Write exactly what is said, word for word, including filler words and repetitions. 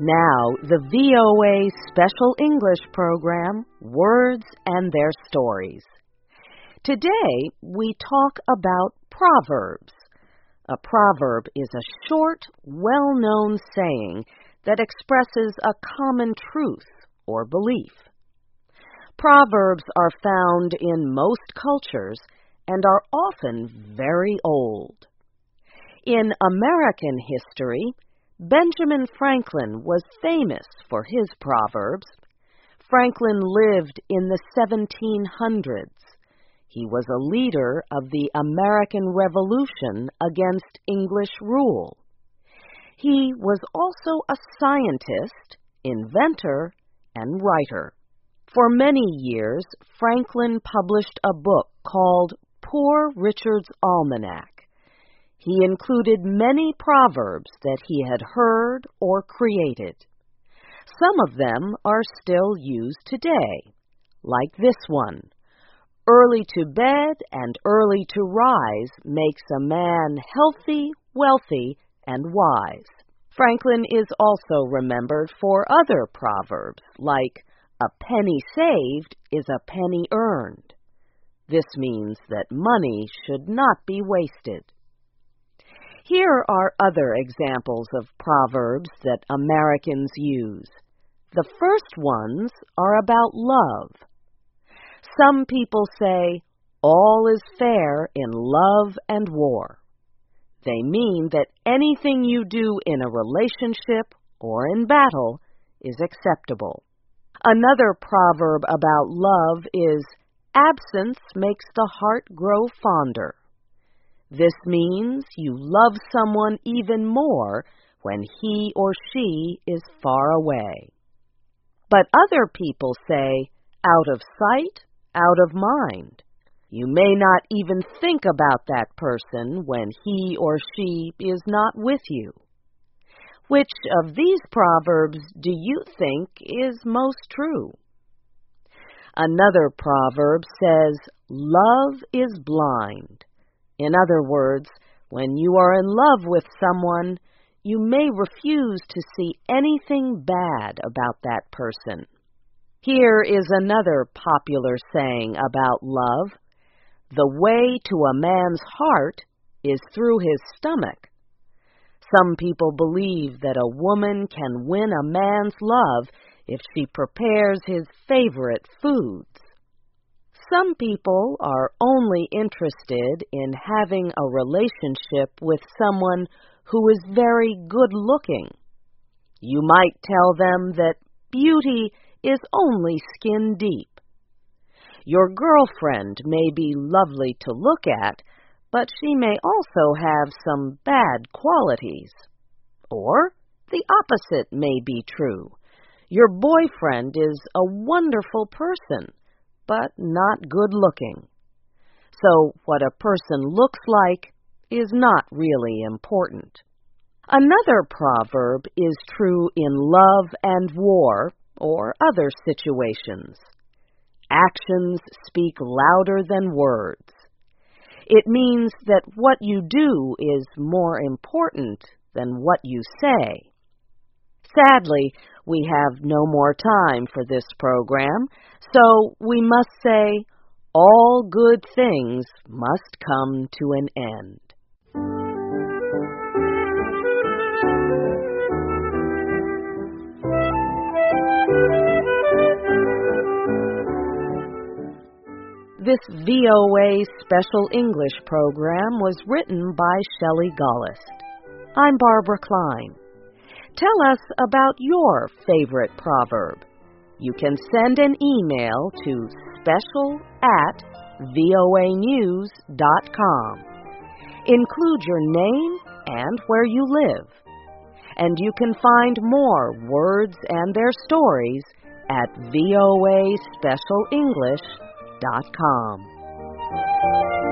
Now, the V O A Special English program, Words and Their Stories. Today, we talk about proverbs. A proverb is a short, well-known saying that expresses a common truth or belief. Proverbs are found in most cultures and are often very old. In American history, Benjamin Franklin was famous for his proverbs. Franklin lived in the seventeen hundreds. He was a leader of the American Revolution against English rule. He was also a scientist, inventor, and writer. For many years, Franklin published a book called Poor Richard's Almanac. He included many proverbs that he had heard or created. Some of them are still used today, like this one. Early to bed and early to rise makes a man healthy, wealthy, and wise. Franklin is also remembered for other proverbs, like a penny saved is a penny earned. This means that money should not be wasted. Here are other examples of proverbs that Americans use. The first ones are about love. Some people say, all is fair in love and war. They mean that anything you do in a relationship or in battle is acceptable. Another proverb about love is, absence makes the heart grow fonder. This means you love someone even more when he or she is far away. But other people say, out of sight, out of mind. You may not even think about that person when he or she is not with you. Which of these proverbs do you think is most true? Another proverb says, love is blind. In other words, when you are in love with someone, you may refuse to see anything bad about that person. Here is another popular saying about love. The way to a man's heart is through his stomach. Some people believe that a woman can win a man's love if she prepares his favorite foods. Some people are only interested in having a relationship with someone who is very good-looking. You might tell them that beauty is only skin deep. Your girlfriend may be lovely to look at, but she may also have some bad qualities. Or the opposite may be true. Your boyfriend is a wonderful person, but not good-looking. So what a person looks like is not really important. Another proverb is true in love and war or other situations. Actions speak louder than words. It means that what you do is more important than what you say. Sadly, we have no more time for this program, so we must say, all good things must come to an end. This V O A Special English program was written by Shelley Gollust. I'm Barbara Klein. Tell us about your favorite proverb. You can send an email to special at voa news dot com. Include your name and where you live. And you can find more words and their stories at voa special english dot com.